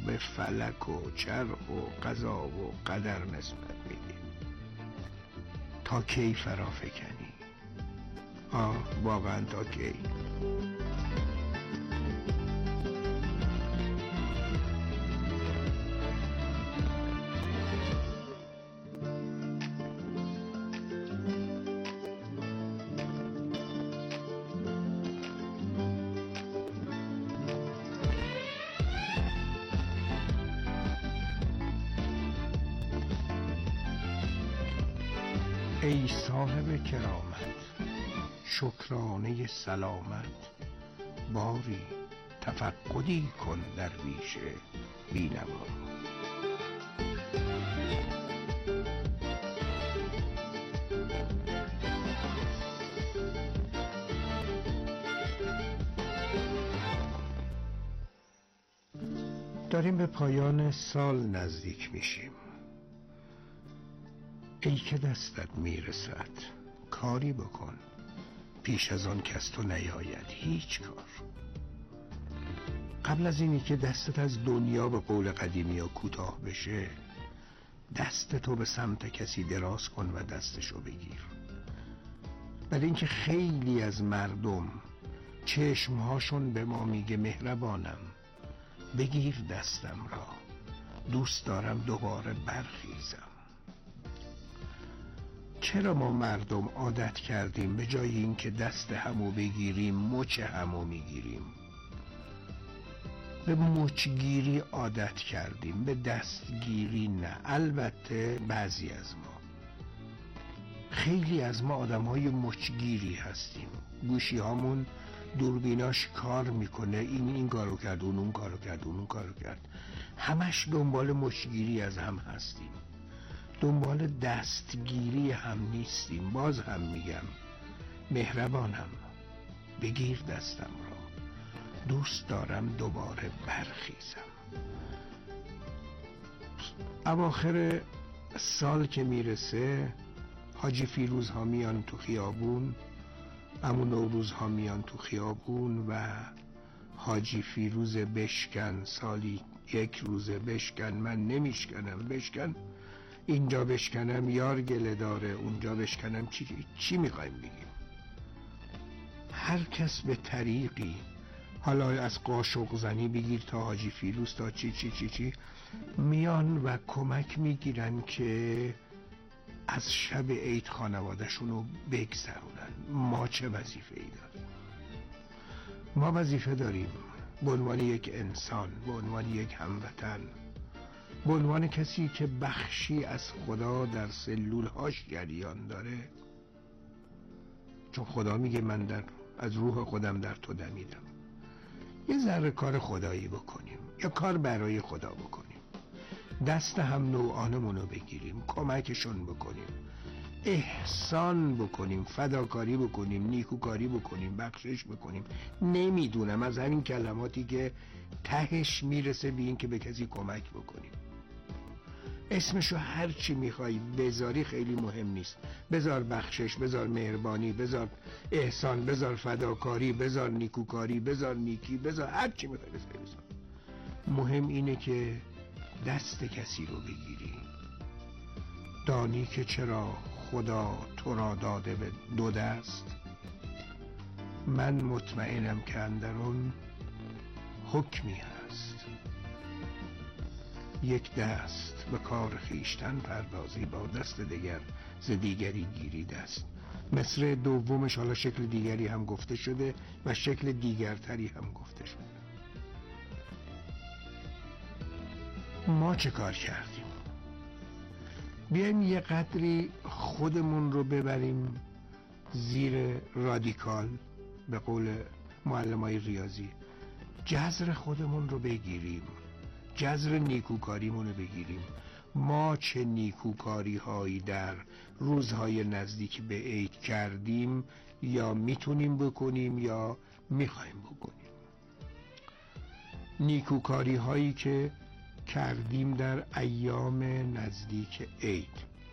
به فلک و چرخ و قضا و قدر نسبت میدیم. تا کی فرا فکنی؟ واقعا تا کی؟ ای صاحب کرامت، شکرانه سلامت، باری تفقدی کن درویش بینوا. داریم به پایان سال نزدیک میشیم. ای که دستت میرسد کاری بکن پیش از آن که از تو نیاید هیچ کار. قبل از اینی که دستت از دنیا به قول قدیمی ها کوتاه بشه، دست تو به سمت کسی دراز کن و دستشو بگیر. برای اینکه خیلی از مردم چشمهاشون به ما میگه مهربانم، بگیر دستم را، دوست دارم دوباره برخیزم. چرا ما مردم عادت کردیم به جای اینکه دست همو بگیریم مچ همو میگیریم؟ به مچگیری عادت کردیم، به دستگیری نه. البته بعضی از ما، خیلی از ما آدم‌های مچگیری هستیم. گوشی هامون دوربیناش کار میکنه، این کارو کرد، اون کارو کرد، اون کارو کرد. همش دنبال مچگیری از هم هستیم، دنبال دستگیری هم نیستیم. باز هم میگم مهربانم، بگیر دستم را، دوست دارم دوباره برخیزم. اواخر سال که میرسه، حاجی فیروز ها میان تو خیابون، عمو نوروز ها میان تو خیابون و حاجی فیروز بشکن، سالی یک روزه بشکن، من نمیشکنم، بشکن. اینجا بشکنم یار گله داره، اونجا بشکنم چی میخوایم بگیم؟ هر کس به طریقی، حالا از قاشق زنی بگیر تا حاجی فیروز تا چی میان و کمک میگیرن که از شب عید خانواده‌شون رو بگذرونن. ما چه وظیفه ای داریم؟ ما وظیفه داریم به عنوان یک انسان، به عنوان یک هموطن، به عنوان کسی که بخشی از خدا در سلولهاش جریان داره، چون خدا میگه من از روح خودم در تو دمیدم، یه ذره کار خدایی بکنیم، یا کار برای خدا بکنیم. دست هم نوعانمونو بگیریم، کمکشون بکنیم، احسان بکنیم، فداکاری بکنیم، نیکوکاری بکنیم، بخشش بکنیم. نمیدونم، از همین کلماتی که تهش میرسه به این که به کسی کمک بکنیم. اسمشو هر چی میخوای بذاری خیلی مهم نیست. بذار بخشش، بذار مهربانی، بذار احسان، بذار فداکاری، بذار نیکوکاری، بذار نیکی، بذار هر چی میخوای بذار. مهم اینه که دست کسی رو بگیری. دانی که چرا خدا تو را داده به دو دست؟ من مطمئنم که اندرون حکمی هست. یک دست به کار خیشتن پردازی، با دست دیگر ز دیگری گیری دست. مصرع دومش حالا شکل دیگری هم گفته شده و شکل دیگرتری هم گفته شده. ما چه کار کردیم؟ بیایم یه قدری خودمون رو ببریم زیر رادیکال، به قول معلمای ریاضی، جذر خودمون رو بگیریم، جذر نیکوکاریمون رو بگیریم. ما چه نیکوکاری هایی در روزهای نزدیک به عید کردیم، یا میتونیم بکنیم یا میخوایم بکنیم. نیکوکاری هایی که کردیم در ایام نزدیک عید،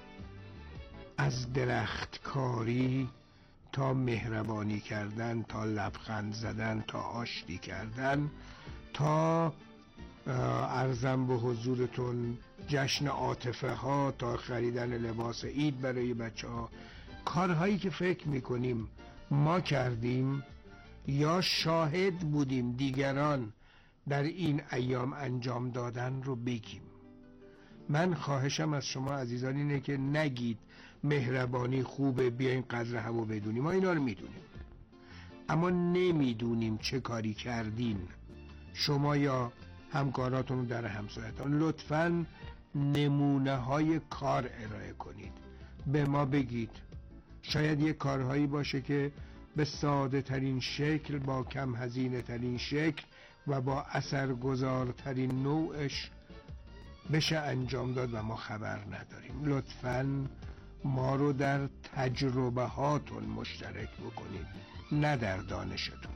از درختکاری تا مهربانی کردن، تا لبخند زدن، تا آشتی کردن، تا عرضم به حضورتون جشن عاطفه ها تا خریدن لباس عید برای بچه ها، کارهایی که فکر میکنیم ما کردیم یا شاهد بودیم دیگران در این ایام انجام دادن رو بگیم. من خواهشم از شما عزیزان اینه که نگید مهربانی خوبه بیاین قدر همو بدونیم. ما اینا رو میدونیم اما نمیدونیم چه کاری کردین شما یا همکاراتون در همسایتان. لطفاً نمونه های کار ارائه کنید، به ما بگید. شاید یه کارهایی باشه که به ساده ترین شکل، با کم هزینه ترین شکل و با اثرگذارترین نوعش بشه انجام داد و ما خبر نداریم. لطفاً ما رو در تجربه هاتون مشترک بکنید، نه در دانشتون.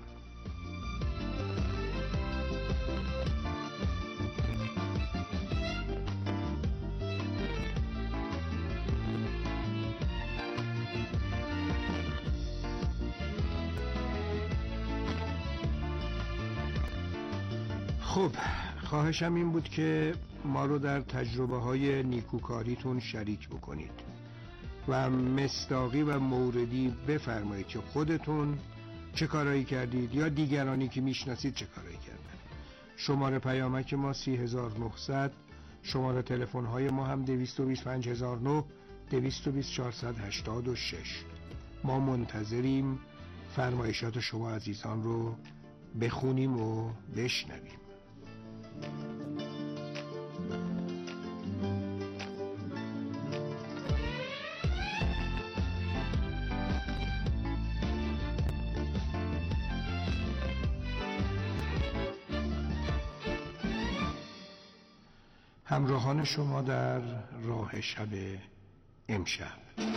خب خواهشم این بود که ما رو در تجربه های نیکوکاریتون شریک بکنید و مصداقی و موردی بفرمایید که خودتون چه کارایی کردید یا دیگرانی که میشناسید چه کارایی کردن. شماره پیامک ما 30900، شماره تلفن های ما هم 225009 220486. ما منتظریم فرمایشات شما عزیزان رو بخونیم و بشنویم. همراهان شما در راه شب امشب.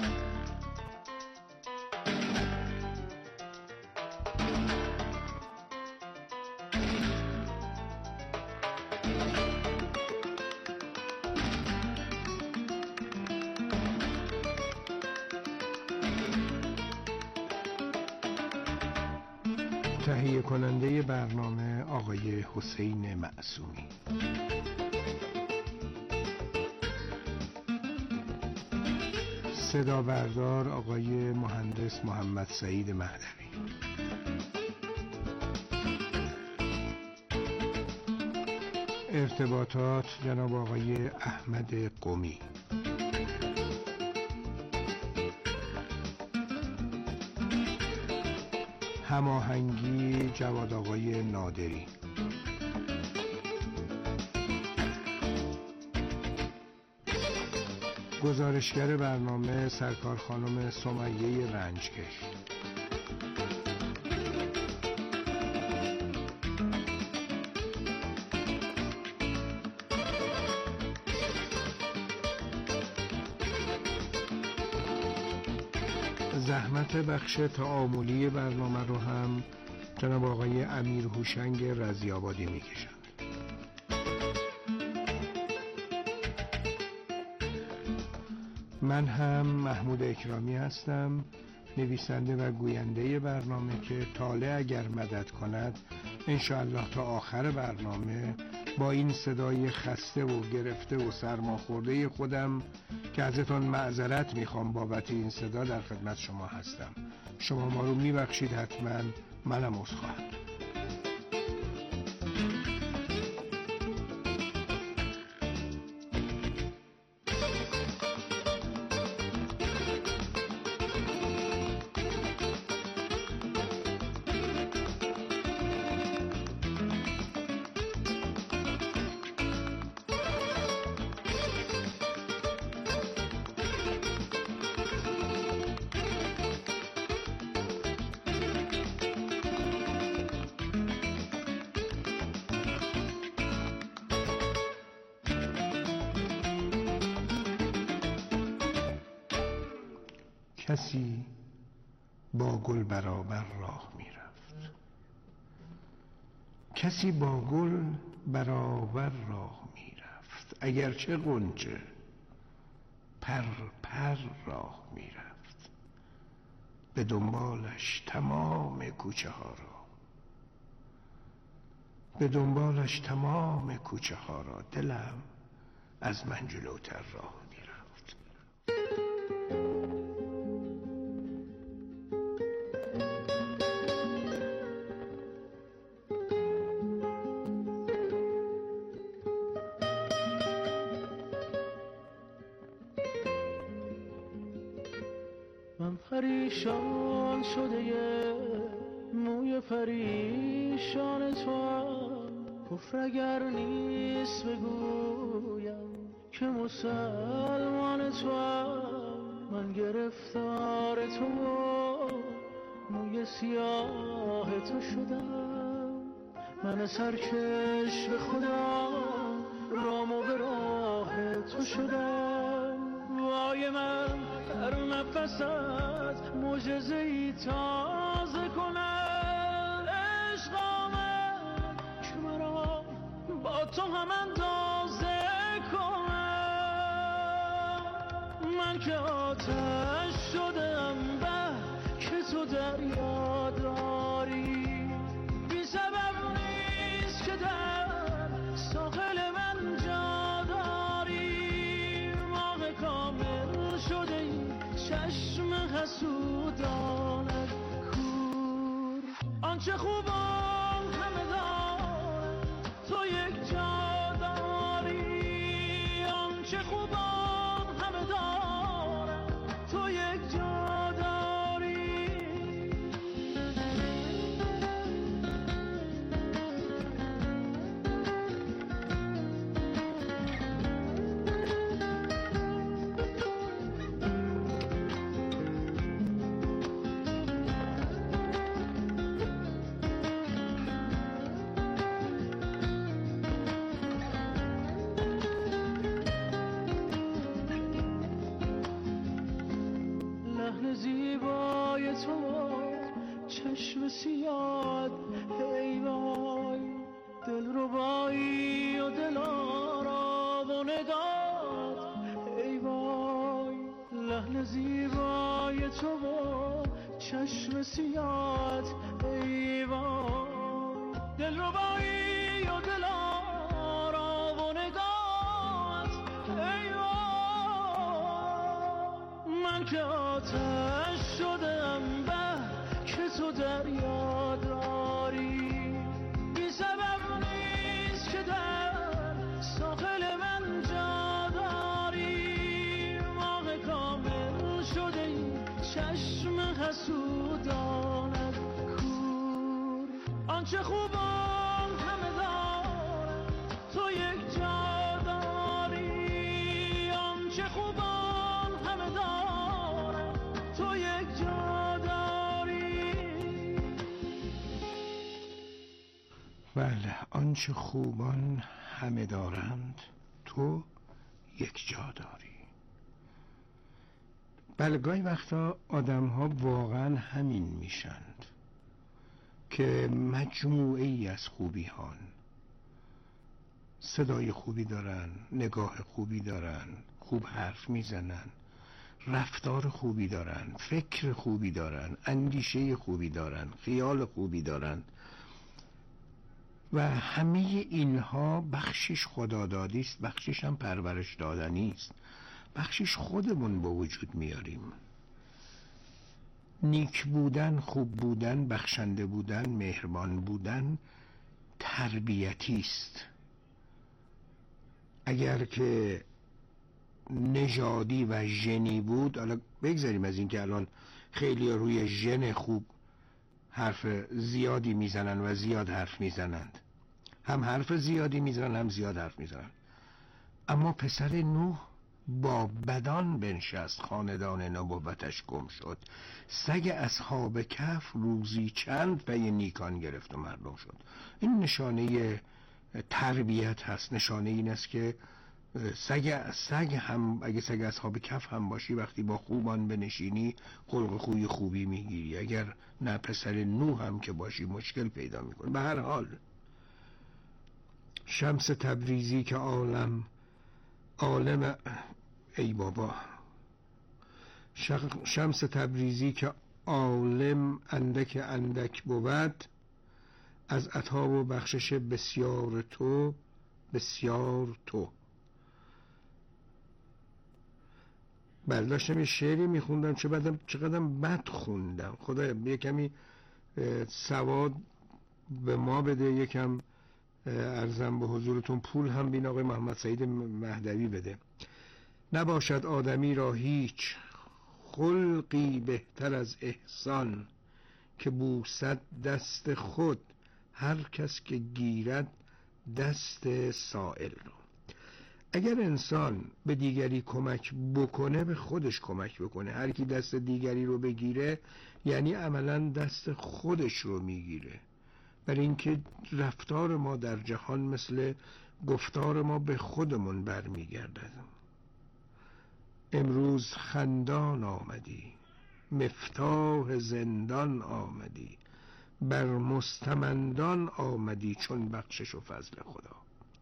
تهیه کننده برنامه آقای حسین معصومی. صدا بردار آقای مهندس محمد سعید مهدوی. ارتباطات جناب آقای احمد قمی. هماهنگی جواد آقای نادری. گزارشگر برنامه سرکار خانم سمیه رنجکش. زحمت بخش تعاملی برنامه رو هم جناب آقای امیر هوشنگ رضی‌آبادی میکشند. من هم محمود اکرامی هستم، نویسنده و گوینده برنامه که طالع اگر مدد کند انشاءالله تا آخر برنامه با این صدای خسته و گرفته و سرماخورده خودم که ازتون معذرت میخوام بابت این صدا در خدمت شما هستم. شما ما رو میبخشید حتما، منم عذرخواهم. کسی با گل برابر راه می رفت. کسی با گل برابر راه می رفت، اگرچه غنچه پر پر راه می رفت، به دنبالش تمام کوچه ها را. به دنبالش تمام کوچه ها را، دلم از من جلوتر راه میرفت. من پریشان شده موی پریشان توام، کفر اگر نیست بگویم که مسلمان توام. من گرفتار تو موی سیاه تو شدم، من سرکش به خدا رام و به راه تو شدم. وای من هر نفست معجزه‌ای تازه کنه، عشق آمد که مرا با تو هم اندازه کنه. من که آتش شدم به که تو دریا داری، بی سبب نیست که در ساحل من جا داری. ماه کامل شده ای چشم حسودانت کور، آنچه خوبان همه دارن تو یک جا داری، آنچه خوبان همه دارن تو یک جا داری. لحن زیبای تو چشم سیاد، ای وای دلربایی و دلارا و نگات، ای وای لحن زیبای تو چشم سیاد، ای وای دلربایی و دلارا و نگات، ای وای. من که آتش شدم به که تو دریا داری، بی سبب نیست که در ساحل من جا داری. ماه کامل شده ای چشم حسودانت کور، آنچه خوبان همه دارن تو یک جا داری، آنچه خوبان همه دارن تو یک جا داری. بله، آنچه خوبان همه دارند تو یک جا داری. بله، گاهی وقتا آدم ها واقعا همین میشند که مجموعه ای از خوبی هان، صدای خوبی دارن، نگاه خوبی دارن، خوب حرف میزنن، رفتار خوبی دارن، فکر خوبی دارن، اندیشه خوبی دارن، خیال خوبی دارن و همه اینها بخشش خدادادی است، بخشش هم پرورش دادنی است، بخشش خودمون با وجود میاریم. نیک بودن، خوب بودن، بخشنده بودن، مهربان بودن تربیتی است. اگر که نژادی و ژنی بود، حالا بگذاریم از این که الان خیلی روی ژن خوب حرف زیادی میزنن و زیاد حرف میزنند، هم حرف زیادی میزنن هم زیاد حرف میزنن، اما پسر نوح با بدان بنشست، خاندان نبوتش گم شد. سگ اصحاب کهف روزی چند پی نیکان گرفت و مردم شد. این نشانه تربیت هست، نشانه این است که سگ هم، اگه سگ اصحاب کهف هم باشی، وقتی با خوبان بنشینی خلق خوی خوبی میگیری، اگر نه پسر نوح هم که باشی مشکل پیدا میکنی. به هر حال شمس تبریزی که عالم ای بابا، شمس تبریزی که عالم اندک بود، از عطا و بخشش بسیار تو، بسیار تو. برداشتم یه شعری میخوندم چقدر بد خوندم. خدایا یه کمی سواد به ما بده، یکم عرضم به حضورتون پول هم بین آقای محمد سعید مهدوی بده. نباشد آدمی را هیچ خلقی بهتر از احسان، که بوسد دست خود هر کس که گیرد دست سائل رو. اگر انسان به دیگری کمک بکنه به خودش کمک بکنه. هر کی دست دیگری رو بگیره یعنی عملا دست خودش رو میگیره. برای اینکه رفتار ما در جهان مثل گفتار ما به خودمون برمیگردد. امروز خندان آمدی، مفتاح زندان آمدی، بر مستمندان آمدی چون بخشش و فضل خدا.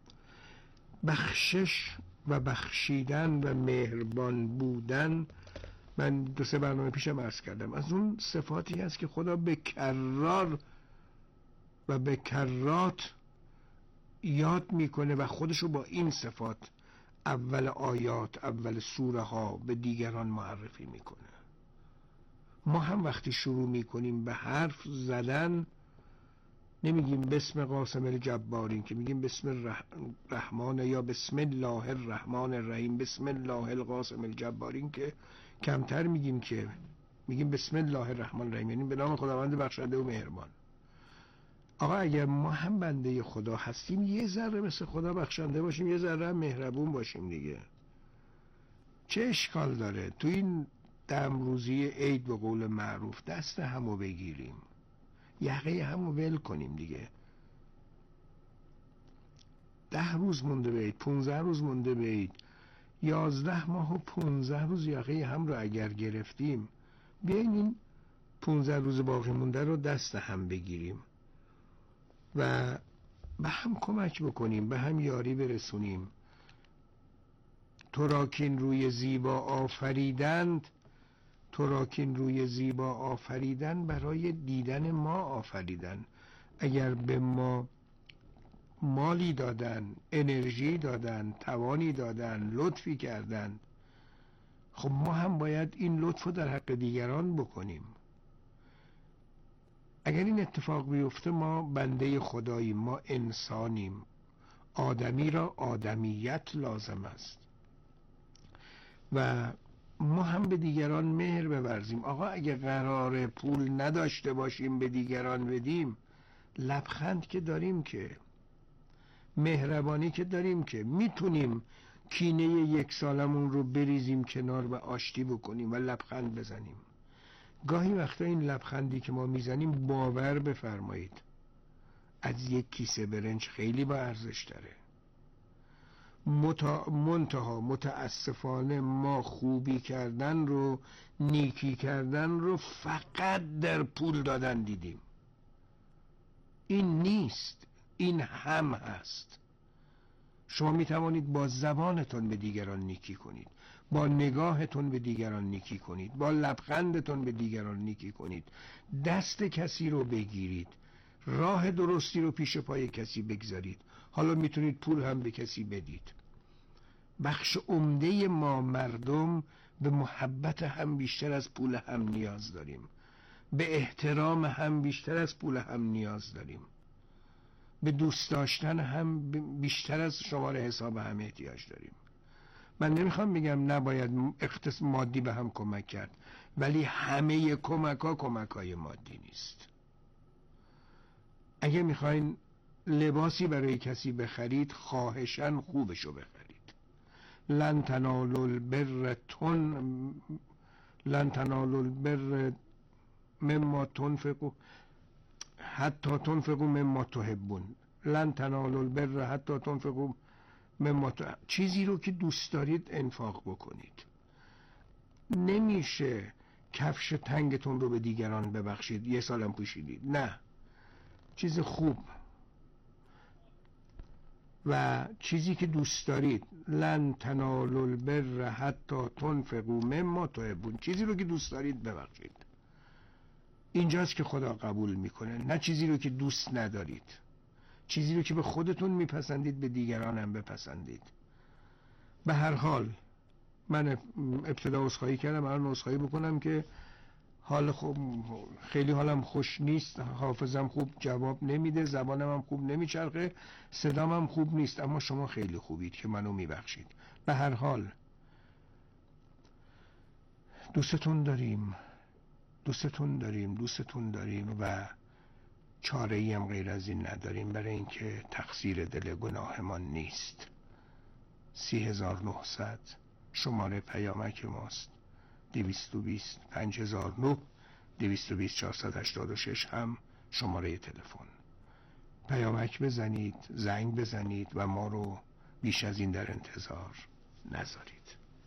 بخشش و بخشیدن و مهربان بودن، من 2-3 برنامه پیشم عرض کردم، از اون صفاتی هست که خدا به کرار و به کرات یاد میکنه و خودشو با این صفات اول آیات، اول سوره ها به دیگران معرفی میکنه. ما هم وقتی شروع میکنیم به حرف زدن نمیگیم بسم قاسم الجبارین، که میگیم بسم الرحمن یا بسم الله الرحمن الرحیم، بسم الله القاسم الجبارین که کمتر میگیم، که میگیم بسم الله الرحمن الرحیم، یعنی به نام خداوند بخشنده و مهربان. آقا اگر ما هم بنده خدا هستیم یه ذره مثل خدا بخشنده باشیم، یه ذره مهربون باشیم دیگه. چه اشکال داره تو این دمروزی عید به قول معروف دست همو بگیریم، یقه همو ول کنیم دیگه. 10 روز مونده به عید، 15 روز مونده به عید، 11 ماه و 15 روز یقه هم رو اگر گرفتیم، بیاین این 15 روز باقی مونده رو دست هم بگیریم و به هم کمک بکنیم، به هم یاری برسونیم. تو را کین روی زیبا آفریدند، تو را کین روی زیبا آفریدن برای دیدن ما آفریدن. اگر به ما مالی دادن، انرژی دادن، توانی دادن، لطفی کردن، خب ما هم باید این لطف رو در حق دیگران بکنیم. اگر این اتفاق بیفته ما بنده خداییم، ما انسانیم. آدمی را آدمیت لازم است و ما هم به دیگران مهر بورزیم. آقا اگه قرار پول نداشته باشیم به دیگران بدیم، لبخند که داریم، که مهربانی که داریم، که میتونیم کینه 1 سالمون رو بریزیم کنار و آشتی بکنیم و لبخند بزنیم. گاهی وقتا این لبخندی که ما میزنیم، باور بفرمایید، از 1 کیسه برنج خیلی با ارزش داره. منتها متاسفانه ما خوبی کردن رو، نیکی کردن رو فقط در پول دادن دیدیم. این نیست، این هم هست. شما می توانید با زبانتون به دیگران نیکی کنید، با نگاهتون به دیگران نیکی کنید، با لبخندتون به دیگران نیکی کنید، دست کسی رو بگیرید، راه درستی رو پیش پای کسی بگذارید. حالا میتونید پول هم به کسی بدید. بخش عمده ما مردم به محبت هم بیشتر از پول هم نیاز داریم، به احترام هم بیشتر از پول هم نیاز داریم، به دوست داشتن هم بیشتر از شماره حساب هم احتیاج داریم. من نمیخوام بگم نباید مادی به هم کمک کرد، ولی همه کمک های مادی نیست. اگه میخواین لباسی برای کسی بخرید، خواهشاً خوبشو بخرید. لن تنالوا البر مما تنفقوا حتی تنفقوا مما تحبون. لن تنالوا البر حتی تنفقوا مما تحبون. چیزی رو که دوست دارید انفاق بکنید. نمیشه کفش تنگتون رو به دیگران ببخشید، 1 سالم پوشیدید. نه، چیز خوب و چیزی که دوست دارید. لن تنالوا البر حتی تنفقوا مما تحبون. چیزی رو که دوست دارید ببخشید. اینجاست که خدا قبول میکنه، نه چیزی رو که دوست ندارید، چیزی رو که به خودتون میپسندید به دیگران هم بپسندید. به هر حال من ابتدا عذرخواهی کردم، الان عذرخواهی بکنم که خیلی حالم خوش نیست، حافظم خوب جواب نمیده، زبانم هم خوب نمیچرخه، صدام هم خوب نیست، اما شما خیلی خوبید که منو میبخشید. به هر حال دوستتون داریم و چاره ای هم غیر از این نداریم، برای اینکه تقصیر دل گناهمان نیست. 30900 شماره پیامک ماست، 220 5009 220 486 هم شماره تلفن. پیامک بزنید، زنگ بزنید و ما رو بیش از این در انتظار نذارید.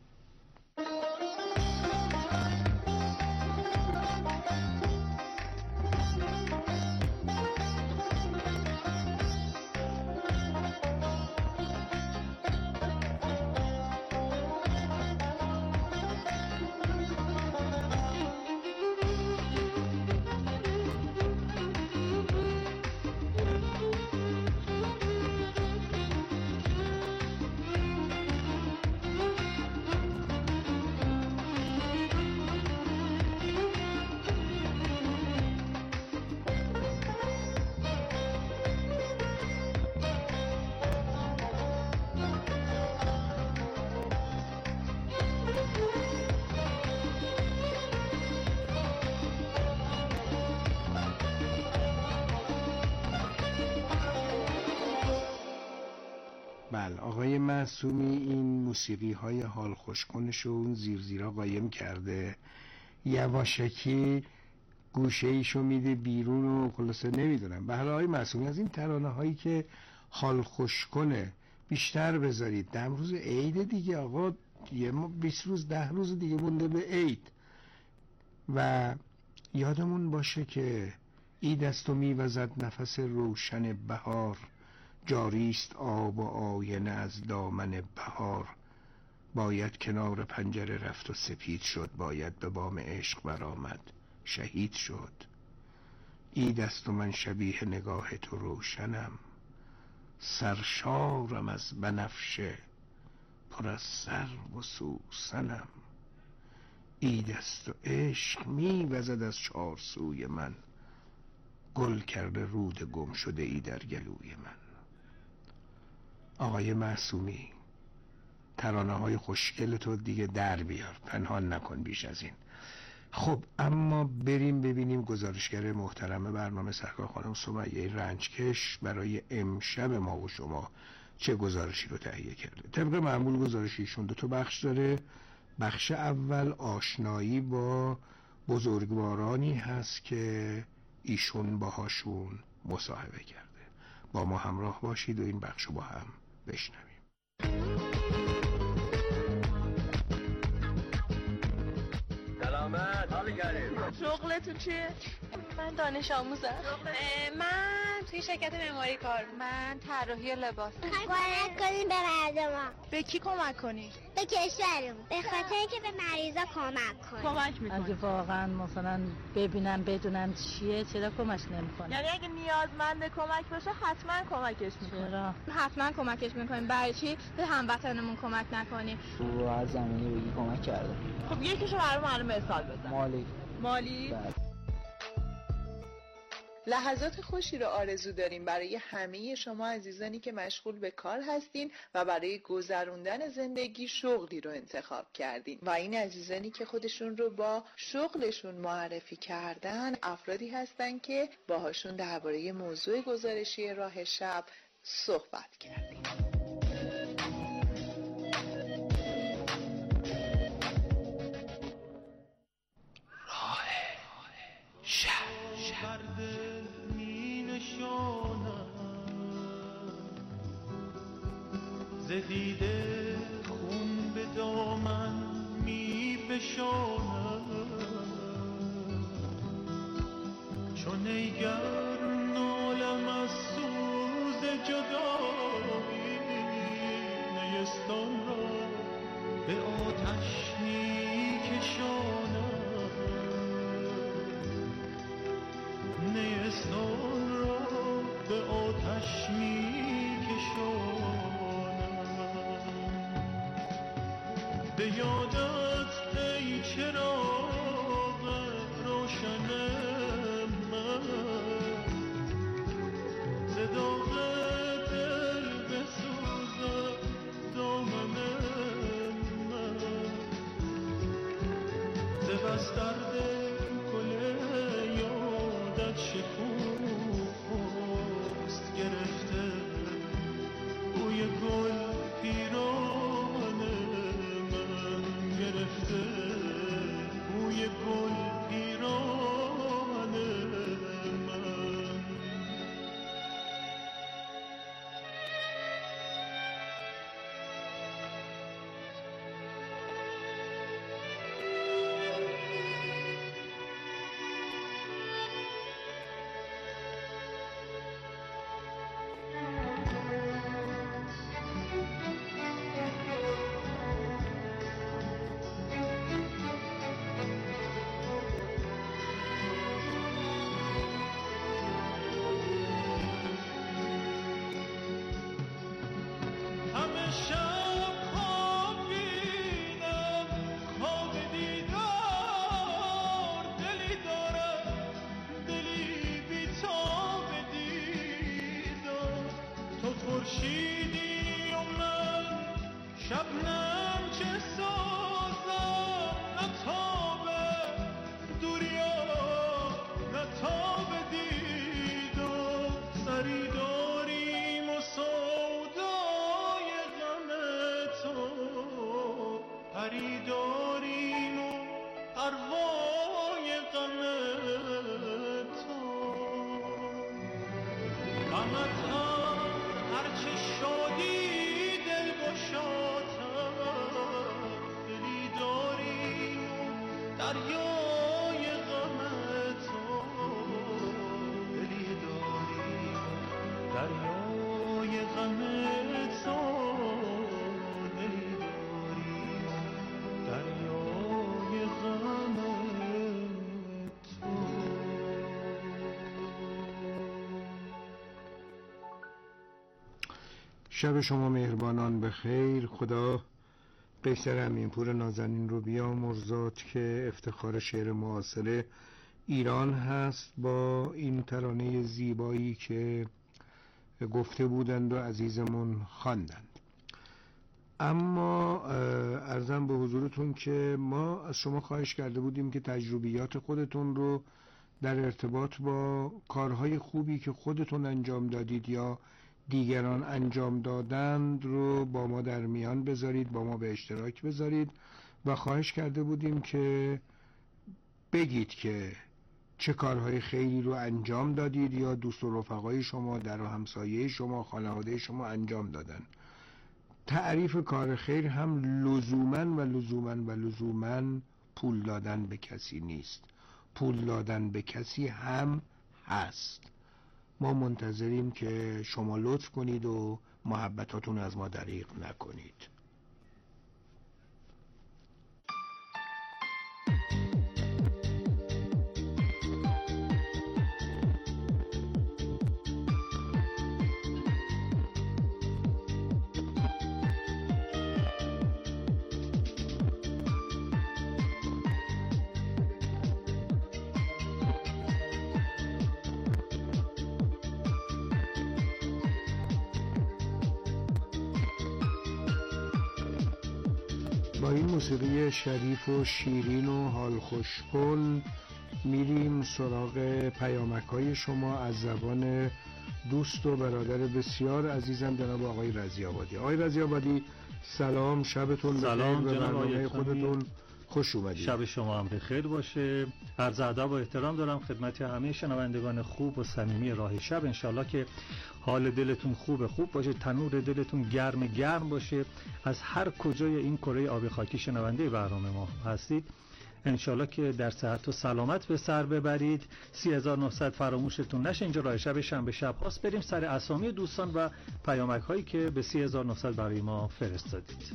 بله، آقای معصومی این موسیقی های حال خوشکنش رو اون زیرزیرا قایم کرده، یواشکی گوشه ایشو میده بیرون و خلاصه نمیدونم. به هر حال آقای معصومی از این ترانه هایی که حال خوشکنه بیشتر بذارید. در روز عید دیگه آقا، 20 روز 10 روز دیگه مونده به عید و یادمون باشه که عید است و میوزد نفس روشن بهار، جاریست آب و آینه از دامن بهار، باید کنار پنجره رفت و سپید شد، باید به بام عشق برآمد شهید شد. عید است و من شبیه نگاه تو روشنم، سرشارم از بنفشه پر از سرو و سوسنم. عید است و عشق میوزد از چار سوی من، گل کرده رود گم شده ای در گلوی من. آقای معصومی ترانه های خوشگل تو دیگه در بیار، پنهان نکن بیش از این. خب اما بریم ببینیم گزارشگر محترم برنامه سرکار خانم سمیه رنجکش برای امشب ما و شما چه گزارشی رو تهیه کرده. طبق معمول گزارشیشون 2 بخش داره. بخش اول آشنایی با بزرگوارانی هست که ایشون باهاشون مصاحبه کرده. با ما همراه باشید و این بخش رو با هم بشنویم. سلامت، حال کردیم. شغلتون چیه؟ من دانش آموزم. من توی شرکت معماری کار. من طراحی لباس. کمک کنیم به مردم. به کی کمک کنی؟ به کشورمون، به خاطر اینکه به مریضا کمک میکنی. اگه واقعا مثلا ببینم بدونم چیه چرا کمکش نمیکنه؟ یعنی اگه نیازمند کمک باشه حتما کمکش میکنی. چرا؟ حتما کمکش میکنیم. برای چی به هموطنمون کمک نکنیم؟ تو هر زمینی بگی کمک کرده. خب یکیشو برام معلوم مثال بزن. مالی؟ لحظات خوشی را آرزو داریم برای همه شما عزیزانی که مشغول به کار هستین و برای گذروندن زندگی شغلی رو انتخاب کردین و این عزیزانی که خودشون رو با شغلشون معرفی کردن افرادی هستن که باهاشون درباره موضوع گزارشی راه شب صحبت کردیم. راه شب زدیده خون به دامن می بشانم، چون ایگر نالم از سوز جدایی، نیستان را به آتش می کشانم. زمستان را به آتش میکشانم. به یادت ای چراغ روشن من، ز داغ دل بسوزد دامن من. ز بستر گل یادت شکوفاست گرفته، بوی گل پیران من گرفته، بوی گل پیران من. خورشیدی و من شبنم چه سازم، نه تاب دوریا نه تاب دیدار. سری داریم و سودای غم تو، پری داریم و پروای غم تو. غمت هرچه شادی دل گشاتم، دلی داریم و دریای غم تو، دلی داریم دریای غم تو، دلی داریم دریای غم تو. شب شما مهربانان به خیر. خدا قیصر امینپور نازنین رو بیامرزاد که افتخار شعر معاصر ایران هست با این ترانه زیبایی که گفته بودند و عزیزمون خواندند. اما عرضم به حضورتون که ما از شما خواهش کرده بودیم که تجربیات خودتون رو در ارتباط با کارهای خوبی که خودتون انجام دادید یا دیگران انجام دادند رو با ما در میان بذارید، با ما به اشتراک بذارید و خواهش کرده بودیم که بگید که چه کارهای خیری رو انجام دادید یا دوست و رفقای شما، در و همسایه شما، خانواده شما انجام دادن. تعریف کار خیر هم لزوماً پول دادن به کسی نیست، پول دادن به کسی هم هست. ما منتظریم که شما لطف کنید و محبتاتون از ما دریغ نکنید. با این موسیقی شریف و شیرین و حال خوشکن میریم سراغ پیامک‌های شما از زبان دوست و برادر بسیار عزیزم جناب آقای رضی‌آبادی. آقای رضی‌آبادی سلام، شبتون بخیر. سلام به جناب برنامه خودتون خوش اومدید. شب شما هم بخیر باشه. عرض ادب و احترام دارم خدمت همه شنوندگان خوب و صمیمی راه شب. انشالله که حال دلتون خوب باشه، تنور دلتون گرم باشه. از هر کجای این کره آبی خاکی شنونده برنامه ما هستید انشالله که در صحت و سلامت به سر ببرید. 3900 فراموشتون نشه. اینجا راه شب شنبه شب هاست. بریم سر اسامی دوستان و پیامک هایی که به 3900 برای ما فرستادید.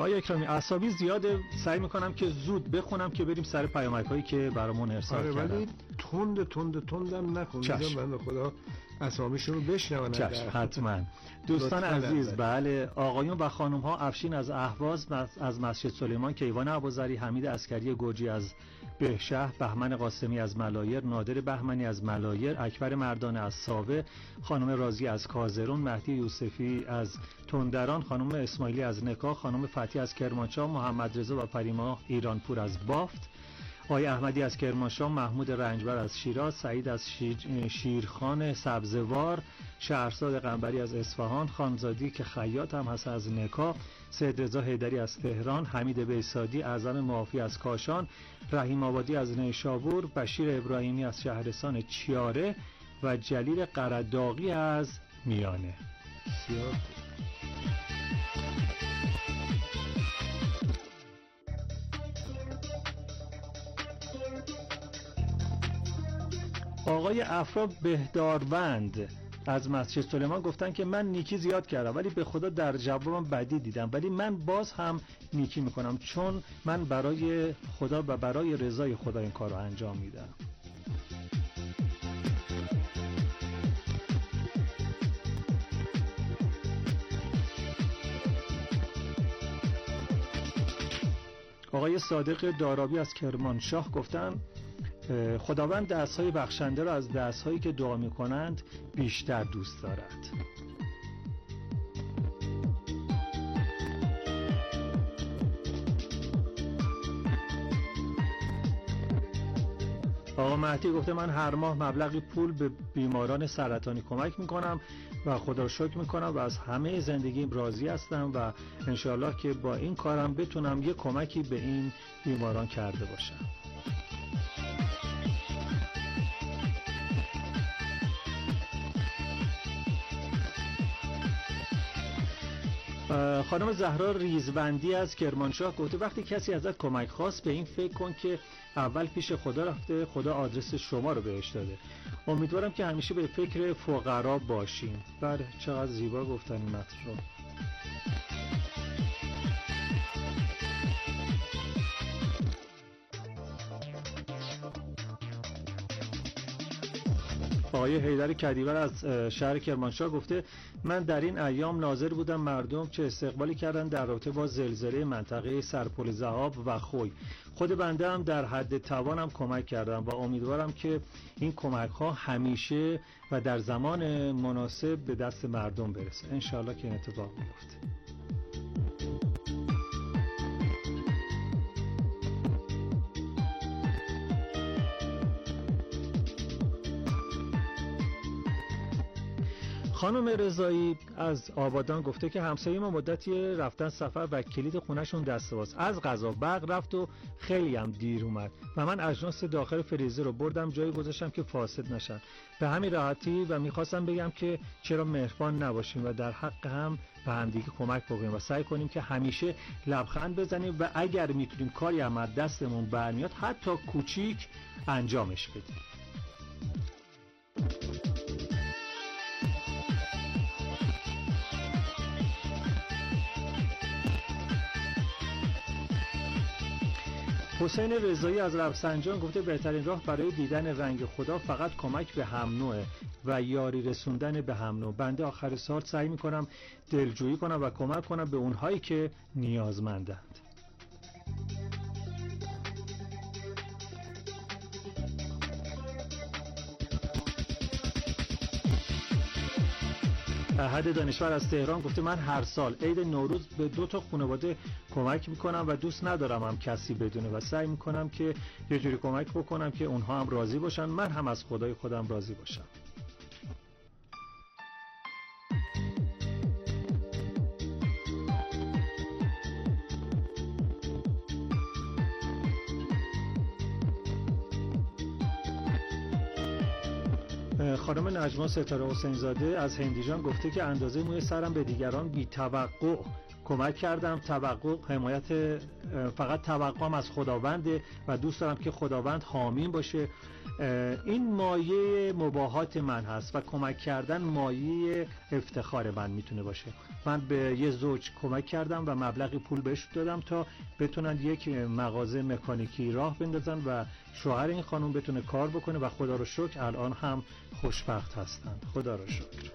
آقای اکرامی عصبی زیاده، سعی میکنم که زود بخونم که بریم سر پیامک‌هایی که برامون ارسال کردن. ولی تندم نکن. من به خدا اسامیشون رو بشنونم. چشم حتما. دوستان عزیز، بله آقایون و خانم ها، افشین از اهواز از مسجد سلیمان، کیوان ابوذری، حمید عسکری گرجی از بهشهر، بهمن قاسمی از ملایر، نادر بهمنی از ملایر، اکبر مردان از ساوه، خانم رازی از کازرون، مهدی یوسفی از تندران، خانم اسماعیلی از نکا، خانم فتی از کرمانشاه، محمد رضا و پریما ایرانپور از بافت، آقای احمدی از کرمانشاه، محمود رنجبر از شیراز، سعید از شیرخان سبزوار، شهرزاد قنبری از اصفهان، خانزادی که خیاط هم هست از نکا، سید رضا حیدری از تهران، حمید بیسادی، اعظم معافی از کاشان، رحیم آبادی از نیشابور، بشیر ابراهیمی از شهرستان چیاره و جلیل قرداغی از میانه. آقای افرا بهداروند از مسجد سلیمان گفتن که من نیکی زیاد کردم ولی به خدا در جوابم بدی دیدم، ولی من باز هم نیکی میکنم چون من برای خدا و برای رضای خدا این کار رو انجام میدم. آقای صادق دارابی از کرمانشاه گفتن خداوند دست‌های بخشنده را از دست‌هایی که دعا می‌کنند بیشتر دوست دارد. آقا مهدی گفته من هر ماه مبلغی پول به بیماران سرطانی کمک می‌کنم و خدا رو شکر می‌کنم و از همه زندگیم راضی هستم و انشاءالله که با این کارم بتونم یه کمکی به این بیماران کرده باشم. خانم زهرا ریزبندی از کرمانشاه گفته وقتی کسی ازت کمک خواست به این فکر کن که اول پیش خدا رفته، خدا آدرس شما رو بهش داده. امیدوارم که همیشه به فکر فقرا باشین. بله چقدر زیبا گفتن این متن رو. آقای حیدر کدیور از شهر کرمانشاه گفته من در این ایام ناظر بودم مردم چه استقبالی کردن در رابطه با زلزله منطقه سرپل ذهاب و خوی. خود بنده هم در حد توانم کمک کردم و امیدوارم که این کمک ها همیشه و در زمان مناسب به دست مردم برسه. انشاءالله که این اتفاق بیفته. خانم رضایی از آبادان گفته که همسایه ما مدتی رفتن سفر و کلید خونه‌شون دست باز. از قضا برق رفت و خیلی هم دیر اومد و من اجناس داخل فریزر رو بردم جایی گذاشتم که فاسد نشن. به همین راحتی و میخواستم بگم که چرا مهربان نباشیم و در حق هم به همدیگه کمک بکنیم و سعی کنیم که همیشه لبخند بزنیم و اگر میتونیم کاری هم از دستمون برمیاد حتی کوچیک انجامش بدیم. حسین رضایی از رفسنجان گفته بهترین راه برای دیدن رنگ خدا فقط کمک به هم نوعه و یاری رسوندن به هم نوع. بنده آخر سال سعی میکنم دلجویی کنم و کمک کنم به اونهایی که نیازمندند. احد دانشور از تهران گفته من هر سال عید نوروز به 2 خانواده کمک میکنم و دوست ندارم هم کسی بدونه و سعی میکنم که یه جوری کمک بکنم که اونها هم راضی باشن، من هم از خدای خودم راضی باشم. خانم نجما ستاره حسین زاده از هندیجان گفته که اندازه موی سرم به دیگران بی توقع کمک کردم. توقع حمایت فقط توقعم از خداونده و دوست دارم که خداوند حامیم باشه. این مایه مباهات من هست و کمک کردن مایه افتخار من میتونه باشه. من به یه زوج کمک کردم و مبلغی پول بهش دادم تا بتونن یک مغازه مکانیکی راه بندازن و شوهر این خانم بتونه کار بکنه و خدا رو شکر الان هم خوشبخت هستن. خدا رو شکر.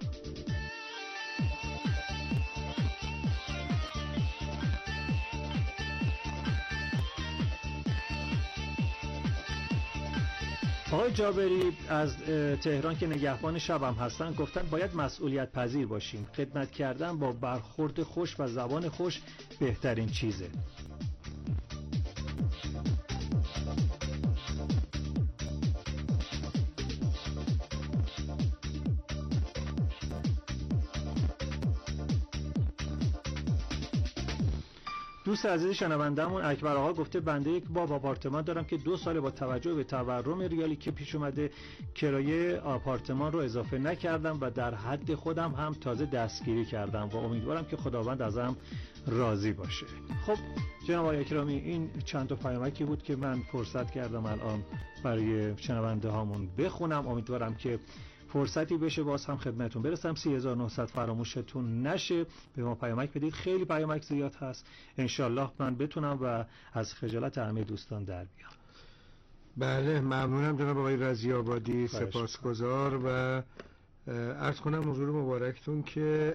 آقای جابری از تهران که نگهبان شبم هستن گفتن باید مسئولیت پذیر باشیم. خدمت کردن با برخورد خوش و زبان خوش بهترین چیزه. دوست عزیز شنوندهمون اکبر آقا گفته بنده یک باب آپارتمان دارم که 2 سال با توجه به تورم ریالی که پیش اومده کرایه آپارتمان رو اضافه نکردم و در حد خودم هم تازه دستگیری کردم و امیدوارم که خداوند ازم راضی باشه. خب جناب آقای اکرامی، این چند تا پیامکی بود که من فرصت کردم الان برای شنونده هامون بخونم. امیدوارم که فرصتی بشه باز هم خدمتون برسم. 3900 فراموشتون نشه، به ما پیامک بدید. خیلی پیامک زیاد هست، انشالله من بتونم و از خجالت همه دوستان در بیام. بله ممنونم جناب آقای رضی آبادی، سپاسگزار. و عرض کنم حضور مبارکتون که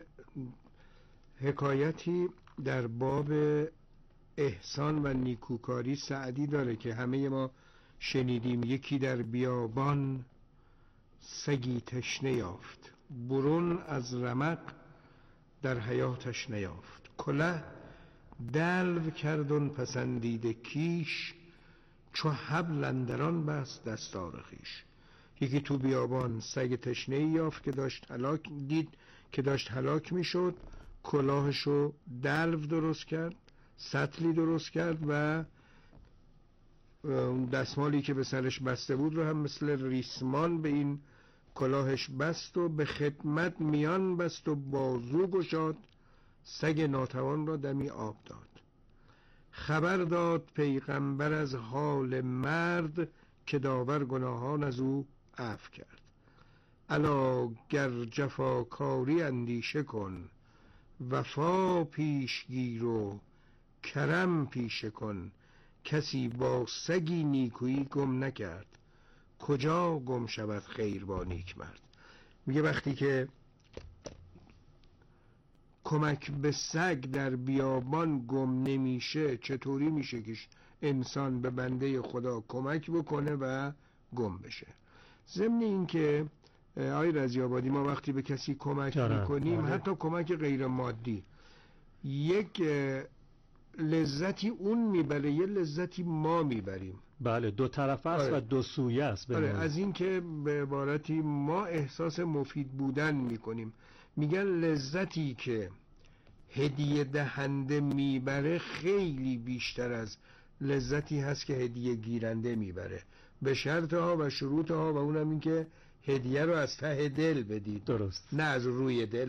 حکایتی در باب احسان و نیکوکاری سعدی داره که همه ما شنیدیم. یکی در بیابان سگی تشنه یافت، برون از رمق در حیاتش نیافت. کله دلو کردن پسندیده کیش، چو حبل اندران بست دستار خویش. یکی تو بیابان سگ تشنه یافت که داشت هلاک میشد. کلاهشو دلو درست کرد، سطلی درست کرد و دستمالی که به سرش بسته بود رو هم مثل ریسمان به این کلاهش بست و به خدمت میان بست و بازو گشاد. سگ ناتوان را دمی آب داد. خبر داد پیغمبر از حال مرد، که داور گناهان از او عفو کرد. الا گر جفاکاری اندیشه کن، وفا پیش گیر و کرم پیشه کن. کسی با سگی نیکویی گم نکرد، کجا گم شود خیر با نیک مرد. میگه وقتی که کمک به سگ در بیابان گم نمیشه، چطوری میشه که انسان به بنده خدا کمک بکنه و گم بشه؟ ضمن این که آقای رضی آبادی، ما وقتی به کسی کمک میکنیم، حتی کمک غیر مادی، یک لذتی اون میبره، یه لذتی ما میبریم. بله، دو طرفه است و دو سویه است. از این که به عبارتی ما احساس مفید بودن میکنیم. میگن لذتی که هدیه دهنده میبره خیلی بیشتر از لذتی هست که هدیه گیرنده میبره، به شرطها و شروطها، و اونم این که هدیه رو از ته دل بدید. درست، نه از روی دل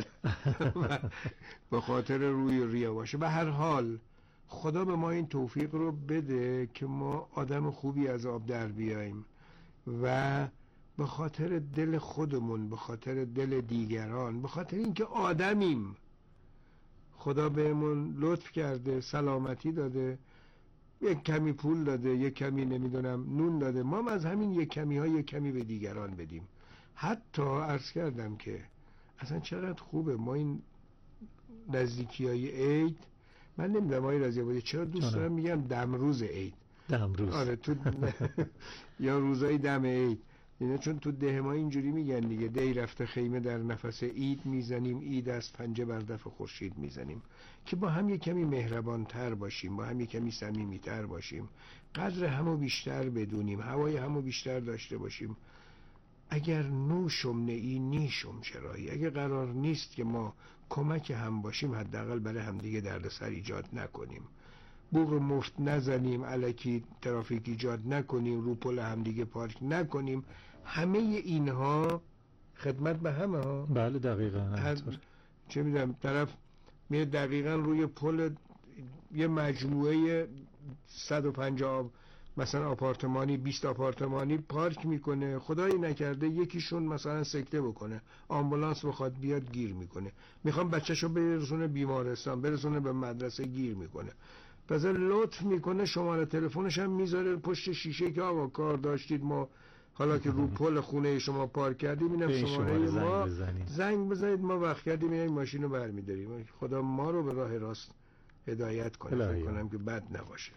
به خاطر روی ریا باشه. به هر حال خدا به ما این توفیق رو بده که ما آدم خوبی از آب در بیاییم و به خاطر دل خودمون، به خاطر دل دیگران، به خاطر اینکه آدمیم، خدا بهمون لطف کرده، سلامتی داده، یک کمی پول داده، یک کمی نمیدونم نون داده، ما از همین یک کمی ها یک کمی به دیگران بدیم. حتی عرض کردم که اصلا چقدر خوبه ما این نزدیکی های عید، من نمیدونم آقای رضی آبادی چرا دوست دارم میگم دمروز عید. دمروز، آره تو یا روزای دم عید، یعنی چون تو ده ما اینجوری میگن دیگه، دی رفته خیمه در نفس عید میزنیم، عید از پنجه بر دف خورشید میزنیم، که با هم یک کمی مهربان تر باشیم، با هم یک کمی صمیمی تر باشیم، قدر همو بیشتر بدونیم، هوای همو بیشتر داشته باشیم. اگر نوشم نئی نیشم چرایی، اگر قرار نیست که ما کمک هم باشیم، حداقل برای همدیگه دردسر ایجاد نکنیم، بوق مفت نزنیم، الکی ترافیک ایجاد نکنیم، رو پل همدیگه پارک نکنیم. همه اینها خدمت به همه ها. بله دقیقاً. چه میدونم طرف میره دقیقاً روی پل یه مجموعه 150 مثلا آپارتمانی 20 آپارتمانی پارک میکنه، خدایی نکرده یکیشون مثلا سکته بکنه، آمبولانس بخواد بیاد گیر میکنه، میخوام بچه‌شو برسونه بیمارستان، برسونه به مدرسه، گیر میکنه. پس لطف میکنه شماره تلفنش هم میذاره پشت شیشه که آقا کار داشتید، ما حالا که رو پل خونه شما پارک کردیم اینم شماره ما، زنگ بزنید، ما وقت کردیم این ماشین رو برمیداریم. خدا ما رو به راه راست هدایت کنه، فکر کنم که بد نباشه.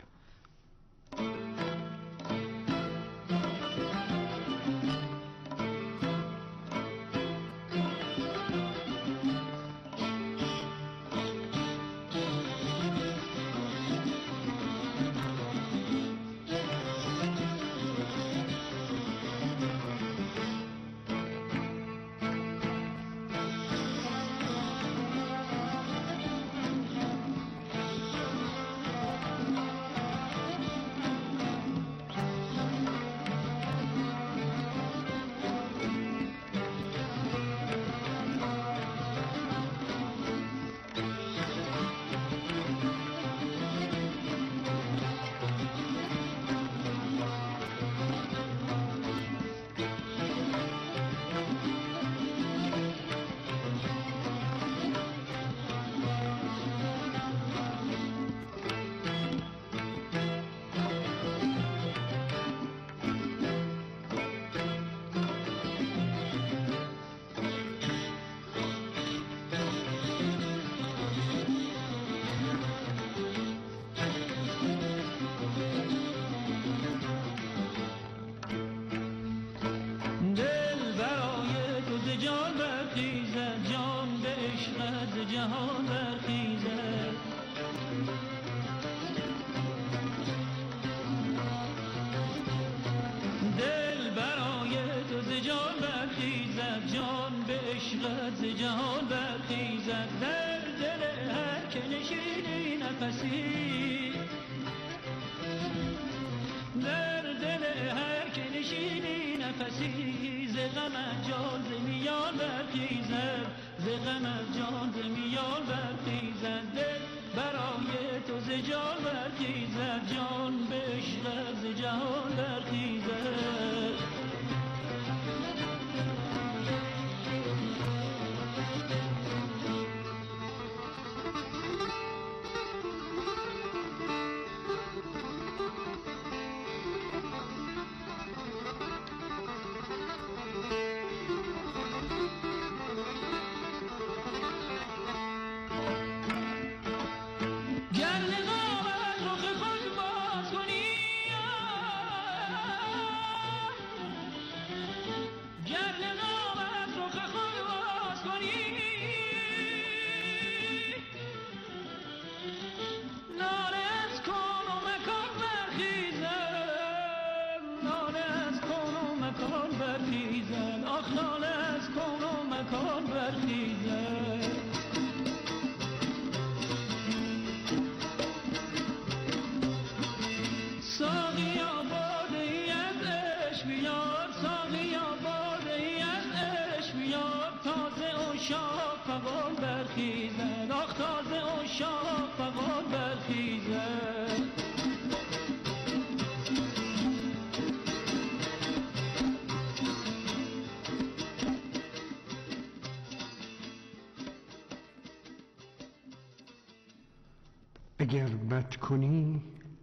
اگر بد کنی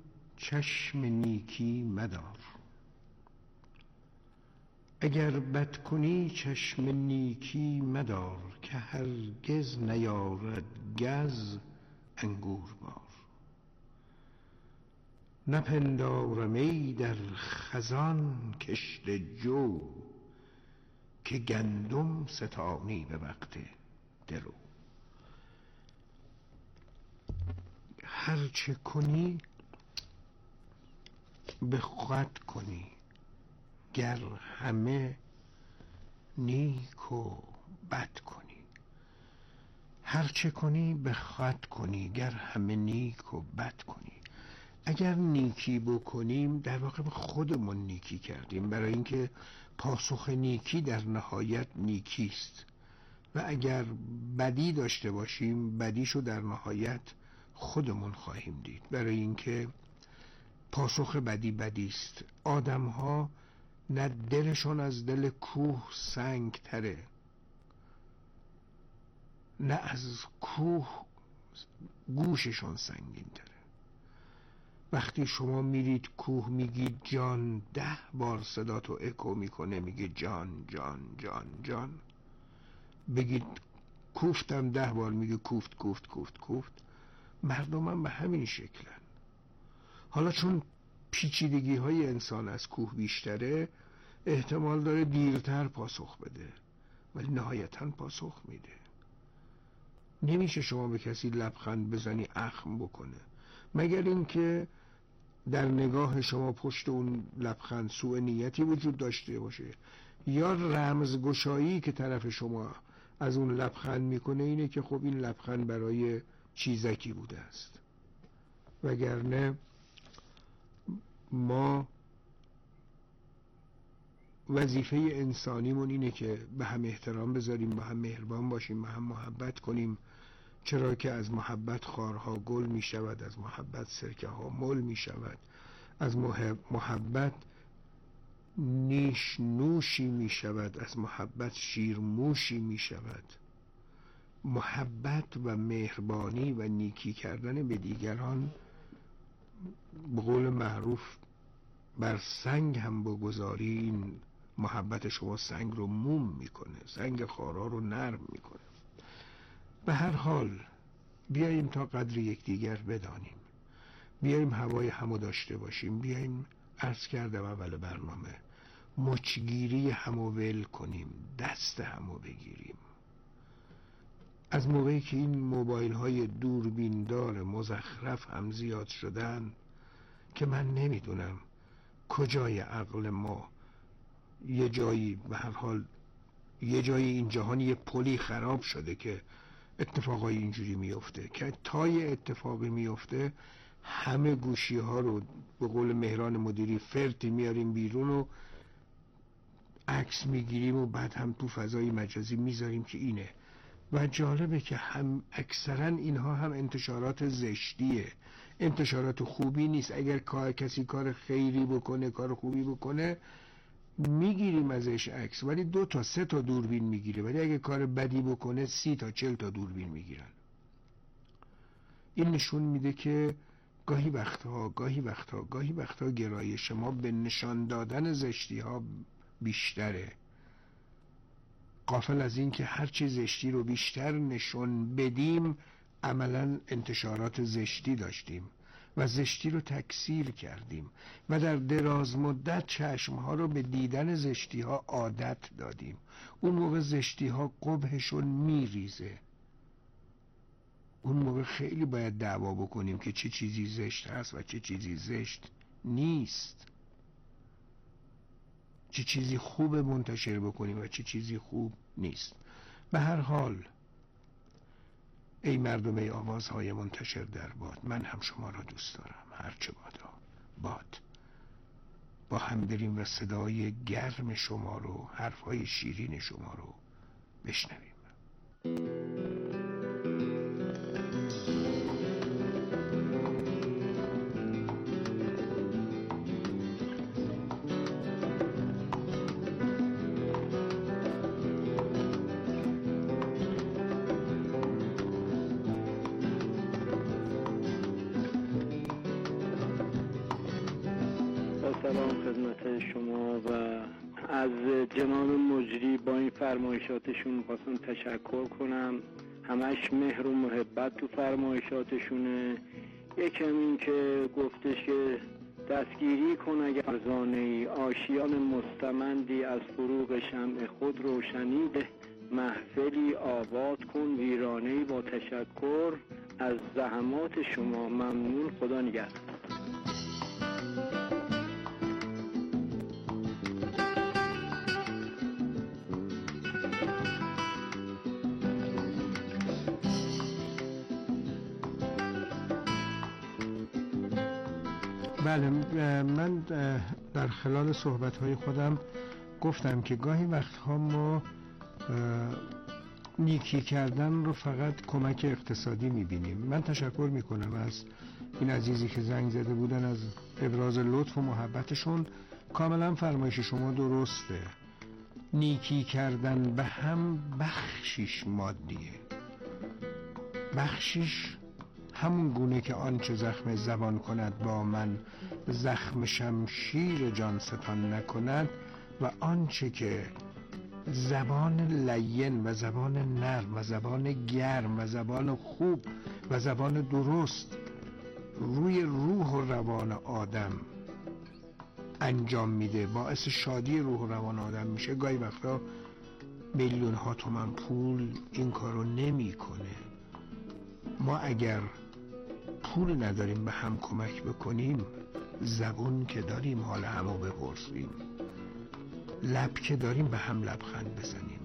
چشم نیکی مدار، اگر بد کنی چشم نیکی مدار، که هرگز نیارد گز انگور بار. نپندارم ای در خزان کشت جو، که گندم ستانی به وقت درو. هرچه کنی به خود کنی، گر همه نیک و بد کنی. هرچه کنی به خود کنی، گر همه نیک و بد کنی. اگر نیکی بکنیم در واقع به خودمون نیکی کردیم، برای اینکه پاسخ نیکی در نهایت نیکیست و اگر بدی داشته باشیم بدیشو در نهایت خودمون خواهیم دید، برای اینکه پاسخ بدی بدیست. آدم ها نه دلشون از دل کوه سنگ تره، نه از کوه گوششون سنگین تره. وقتی شما میرید کوه میگید جان، 10 بار صداتو اکو میکنه، میگه جان جان جان جان. بگید کوفتم 10 بار میگه کوفت کوفت کوفت کوفت. مردم هم به همین شکلن. حالا چون پیچیدگی های انسان از کوه بیشتره، احتمال داره دیرتر پاسخ بده، ولی نهایتاً پاسخ میده. نمیشه شما به کسی لبخند بزنی اخم بکنه، مگر اینکه در نگاه شما پشت اون لبخند سوء نیتی وجود داشته باشه، یا رمزگشایی که طرف شما از اون لبخند میکنه اینه که خب این لبخند برای چیزکی بوده است. وگرنه ما وظیفه انسانیمون اینه که به هم احترام بذاریم، به هم مهربان باشیم، به هم محبت کنیم، چرا که از محبت خارها گل می شود، از محبت سرکه ها مل می شود، از محبت نیش نوشی می شود، از محبت شیرموشی می شود. محبت و مهربانی و نیکی کردن به دیگران، به قول معروف بر سنگ هم بگذاری این محبت شما سنگ رو موم میکنه، سنگ خارا رو نرم میکنه. به هر حال بیاییم تا قدر یکدیگر بدانیم، بیاییم هوای همو داشته باشیم، بیاییم عرض کردم اول برنامه مچگیری همو ول کنیم، دست همو بگیریم. از موقعی که این موبایل های دوربیندار مزخرف هم زیاد شدن که من نمیدونم کجای عقل ما یه جایی، به هر حال یه جایی این جهان یه پلی خراب شده که اتفاقای اینجوری میفته، که تا یه اتفاقی میفته همه گوشی ها رو به قول مهران مدیری فرتی میاریم بیرون و عکس میگیریم و بعد هم تو فضای مجازی میذاریم که اینه. و جالبه که هم اکثرا اینها هم انتشارات زشتیه، انتشارات خوبی نیست. اگر کسی کار خیری بکنه، کار خوبی بکنه، میگیریم ازش عکس، ولی 2 تا 3 تا دوربین میگیره. ولی اگه کار بدی بکنه 30 تا 40 تا دوربین میگیرن. این نشون میده که گاهی وقتها گرایش ما به نشان دادن زشتی ها بیشتره، غافل از این که هر چی زشتی رو بیشتر نشون بدیم عملا انتشارات زشتی داشتیم و زشتی رو تکثیر کردیم و در دراز مدت چشمها رو به دیدن زشتی ها عادت دادیم. اون موقع زشتی ها قبحشون میریزه. اون موقع خیلی باید دعوا بکنیم که چه چیزی زشت هست و چه چیزی زشت نیست، چه چیزی خوب منتشر بکنیم و چه چیزی خوب نیست. به هر حال ای مردم، ای آوازهای منتشر در باد، من هم شما را دوست دارم، هرچه بادا باد. با هم بریم و صدای گرم شما رو، حرفهای شیرین شما رو بشنویم. سلام خدمت شما و از جناب مجری با این فرمایشاتشون خواستم تشکر کنم. همش مهر و محبت تو فرمایشاتشونه. یکم این که گفتش که دستگیری کن اگر ارزانه ای، آشیان مستمندی از فروغ شمع خود روشنی ده، محفلی آباد کن ویرانه‌ای با تشکر. از زحمات شما ممنون، خدا نگهدار. بله، من در خلال صحبت‌های خودم گفتم که گاهی وقتها ما نیکی کردن رو فقط کمک اقتصادی میبینیم. من تشکر میکنم از این عزیزی که زنگ زده بودن، از ابراز لطف و محبتشون. کاملا فرمایش شما درسته. نیکی کردن به هم بخشیش مادیه، بخشیش همون گونه که آنچه زخم زبان کند با من، زخم شمشیر جان ستان نکند، و آنچه که زبان لین و زبان نرم و زبان گرم و زبان خوب و زبان درست روی روح و روان آدم انجام میده، باعث شادی روح و روان آدم میشه. گاهی وقتا میلیون ها تومن پول این کارو نمیکنه. ما اگر پول نداریم به هم کمک بکنیم، زبون که داریم حال همو بپرسیم، لب که داریم به هم لبخند بزنیم.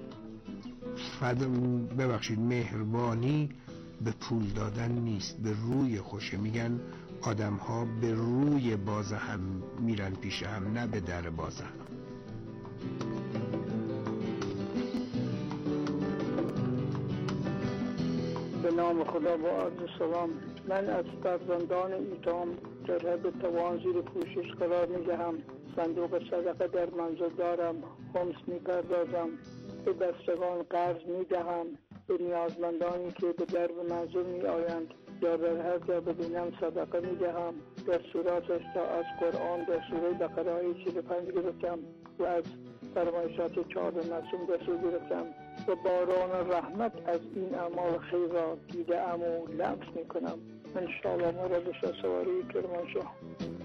ببخشید، مهربانی به پول دادن نیست، به روی خوشه. میگن آدم ها به روی باز هم میرن پیش هم، نه به در باز هم. به نام خدا با عرض سلام. من از فرزندان ایتام در حد توان زیر پوشش قرار میدهم. صندوق صدقه در منزل دارم، خمس میپردازم، به بستگان قرض میدهم، به نیازمندانی که به درب منزل میآیند یا در هر جا ببینم صدقه میدهم. دستوراتش تا از قرآن در سوره بقره آیه 45 گرفتم و از فرمایشات 4 معصوم دستور گرفتم و باران رحمت از این اعمال خیر را دیده‌ام و لمس میکنم. انشاءالله ما را به سواری کرمانشاه.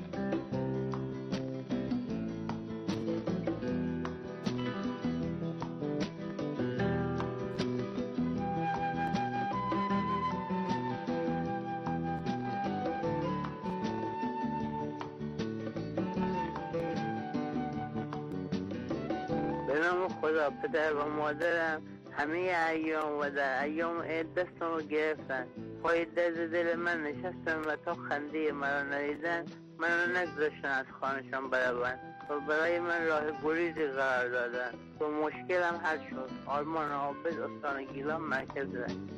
خدا پدر و مادرم همه ایام و در ایام عید دستم رو گرفتن. پای درد دل من نشستم و تا خنده مرا ندیدن، من رو نگذاشتن از خانهشان بروند و برای من راه گریزی قرار دادن و مشکلم حل شد. آرمان عابد، استان گیلان، مرکز رنگ.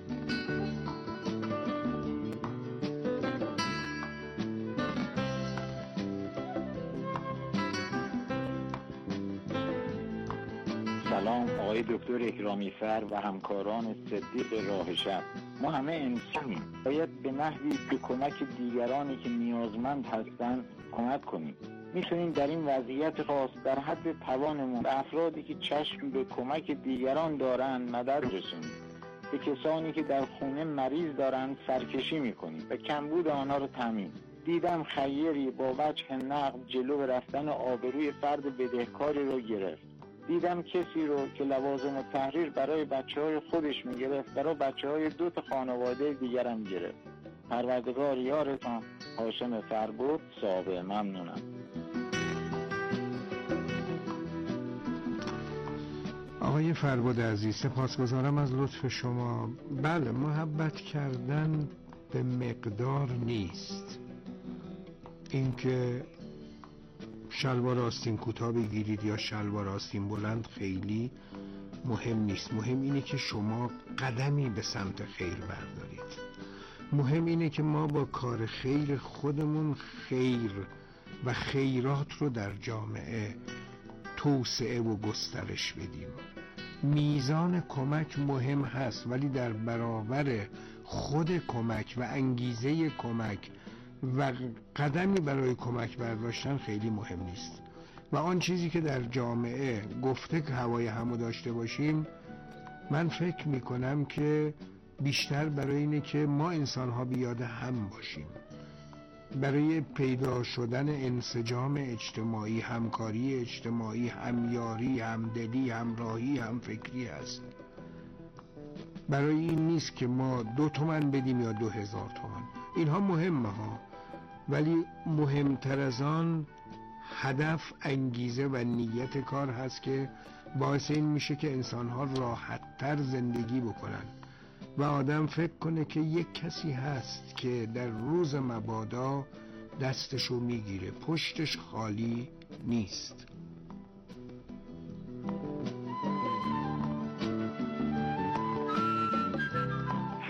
سلام آقای دکتر اکرامی‌فر و همکاران صدیق راه شب. ما همه انسانیم، باید به نحوی به کمک دیگرانی که نیازمند هستند کمک کنیم. میتونیم در این وضعیت خاص در حد توانمون به افرادی که چشم به کمک دیگران دارند مدد رسونیم. به کسانی که در خونه مریض دارند سرکشی میکنیم و کمبود آنها رو تامین. دیدم خیری با وجه نقد جلو رفتن آبروی فرد بدهکاری رو گرفت. دیدم کسی رو که لوازم التحریر برای بچه‌های خودش میگرفت برای بچه‌های 2 تا خانواده دیگرم گرفت. پروردگار یارتان. هاشم فربود، صاحب. ممنونم. آقای فربود عزیز، سپاسگزارم از لطف شما. بله، محبت کردن به مقدار نیست. اینکه شلوار آستین کوتاه بگیرید یا شلوار آستین بلند خیلی مهم نیست. مهم اینه که شما قدمی به سمت خیر بردارید. مهم اینه که ما با کار خیر خودمون خیر و خیرات رو در جامعه توسعه و گسترش بدیم. میزان کمک مهم هست، ولی در برابر خود کمک و انگیزه کمک و قدمی برای کمک برداشتن خیلی مهم نیست. و آن چیزی که در جامعه گفته که هوای همو داشته باشیم، من فکر میکنم که بیشتر برای اینه که ما انسان‌ها بیاد هم باشیم، برای پیدا شدن انسجام اجتماعی، همکاری اجتماعی، همیاری، همدلی، همراهی، همفکری هست. برای این نیست که ما 2 تومن بدیم یا 2000 تومن. اینها مهمه ها، ولی مهمتر از آن هدف، انگیزه و نیت کار هست که باعث این میشه که انسان‌ها راحت‌تر زندگی بکنن و آدم فکر کنه که یک کسی هست که در روز مبادا دستشو میگیره، پشتش خالی نیست.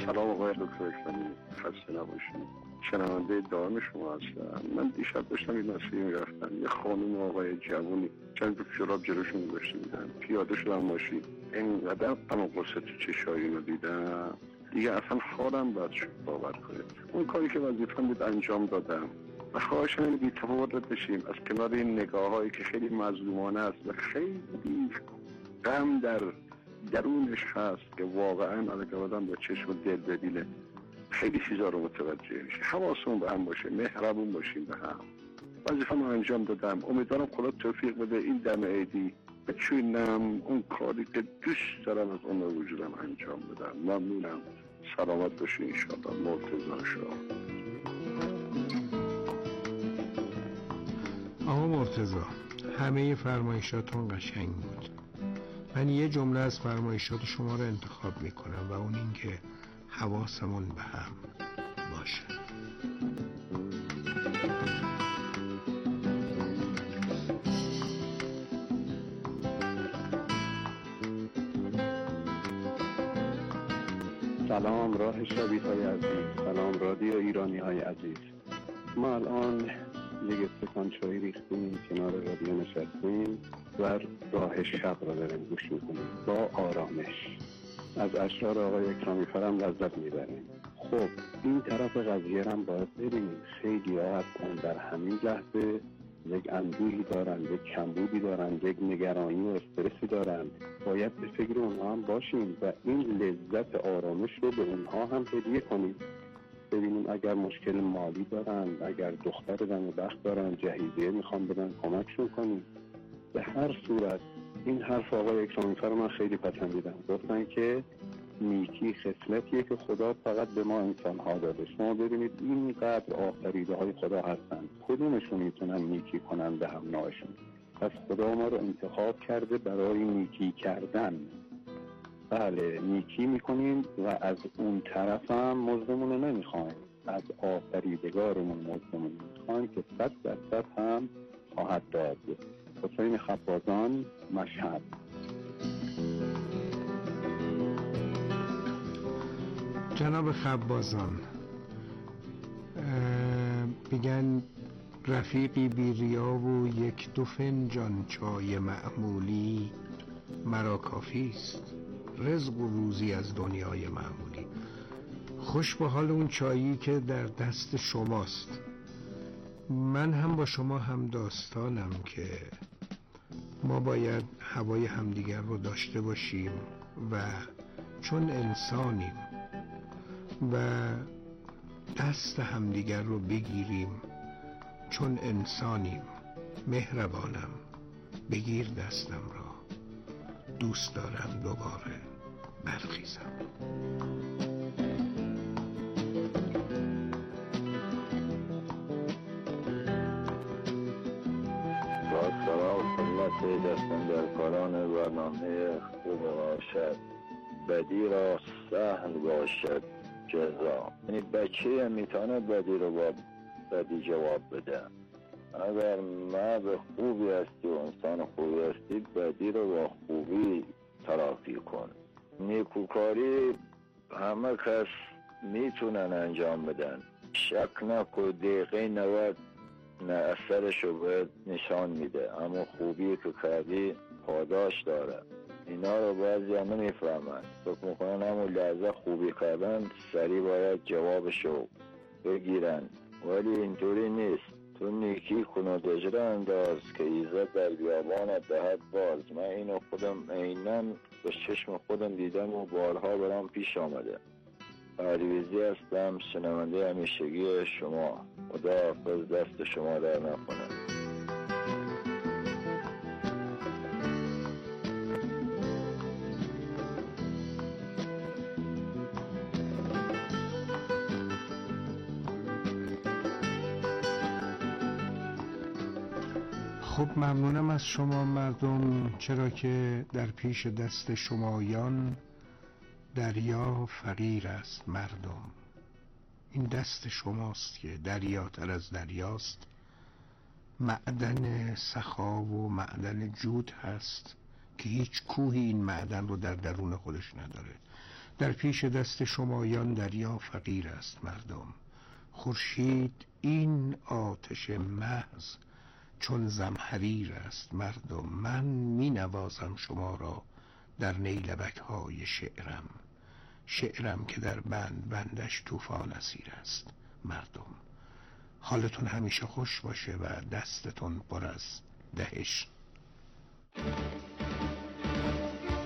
سلام آقای دکتر اکرامی، خسته نباشید. شنونده دائم شما هستم. من دیشب داشتم این مسیحی میرفتم، یه خانم آقای جوونی چند تا جراب جلوشون گذاشته بودن، پیاده شدم ماشین، اینقدر غم و غصه تو چشای اینو دیدم دیگه اصلا حالم بد شد. باور کنید اون کاری که وظیفه‌م بود انجام دادم و خواهشم اینه بی‌تفاوت بشیم از کنار این نگاه‌هایی که خیلی مظلومانه است و خیلی غم در درونش هست که واقعا اگه آدم با چشم و دل ببینه خیلی چیزا رو متوجه میشه. حواسمون به هم باشه، مهربون باشیم به هم. وظیفه‌مو انجام دادم. امیدوارم خدا توفیق بده این دم عیدی بتونم اون کاری که دوست دارم از اون وجودم انجام بدم. ممنونم. سلامت باشین ان شاءالله. مرتضی شاه. آقا مرتضی، همه فرمایشاتون قشنگ بود. من یه جمله از فرمایشات شما رو انتخاب میکنم و اون این که حواسمون به هم باشه. سلام راه شبیه‌های عزیز، سلام رادیو ایرانی های عزیز. ما الان یک استکان چای ریختیم کنار رادیو نشستیم و راه شب را داریم گوش میکنیم با آرامش. از اشعار آقای اکرامی فرم لذت میبریم. خب این طرف قضیه هم باید ببینیم. خیلی ها هستن در همین لحظه یک اندوهی دارند، یک کمبودی دارند، یک نگرانی و استرسی دارند. باید به فکر اونها هم باشیم و این لذت آرامش رو به اونها هم هدیه کنیم. ببینیم اگر مشکل مالی دارند، اگر دختر دم بخت دارند، جهیزیه میخوان بدن، کمکشون کنیم. به هر صورت این حرف آقای اکرامی فرم من خیلی پسندیدم. گفتن که نیکی خصلتیه که خدا فقط به ما انسان ها داده. شما ببینید اینقدر آفریده های خدا هستن، کدومشون میتونن نیکی کنن به هم نوعشون؟ پس خدا ما رو انتخاب کرده برای نیکی کردن. بله نیکی میکنیم و از اون طرف هم مزدمون رو نمیخوایم. از آفریدگارمون مزدمون میخوایم که 100% هم خواهد داد. حسین خبازان، مشهد. جناب خبازان، میگن رفیقی بی ریا و یک دو فنجان چای معمولی مرا کافی است. رزق و روزی از دنیای معمولی. خوش به حال اون چایی که در دست شماست. من هم با شما هم داستانم که ما باید هوای همدیگر رو داشته باشیم و چون انسانیم و دست همدیگر رو بگیریم چون انسانیم. مهربانم، بگیر دستم را، دوست دارم دوباره برخیزم. سلام خدمت دستاندرکاران برنامه خوب باشد، بدی را سهل باشد جزا. یعنی بچه میتونه بدی رو با بدی جواب بده. اگر مرد خوبی هستی و انسان خوبی هستی، بدی رو با خوبی تلافی کن. نیکوکاری همه کس میتونن انجام بدن. شک نکن دقیقه 90 نه اثرشو باید نشان میده، اما خوبی که کردی پاداش داره. اینا رو بعضی هم نمیفهمن، فکر میکنن همون لحظه خوبی کردن سریع باید جوابشو بگیرن، ولی اینطوری نیست. تو نیکی کن و دجره انداز که ایزد در بیابانت دهد باز. من اینو خودم عیناً به چشم خودم دیدم و بارها برام پیش آمده. علیویزی هستم، شنونده همیشگی شما. خدا حافظ، دست شما در نکنه. خب ممنونم از شما مردم، چرا که در پیش دست شمایان دریا فقیر است مردم. این دست شماست که دریاتر از دریاست، معدن سخا و معدن جود هست که هیچ کوهی این معدن رو در درون خودش نداره. در پیش دست شمایان دریا فقیر است مردم. خورشید این آتش محض چون زمهریر است مردم. من می نوازم شما را در نیلبک های شعرم، شعرم که در بندش طوفان اسیر است مردم. حالتون همیشه خوش باشه و دستتون پر از دهش.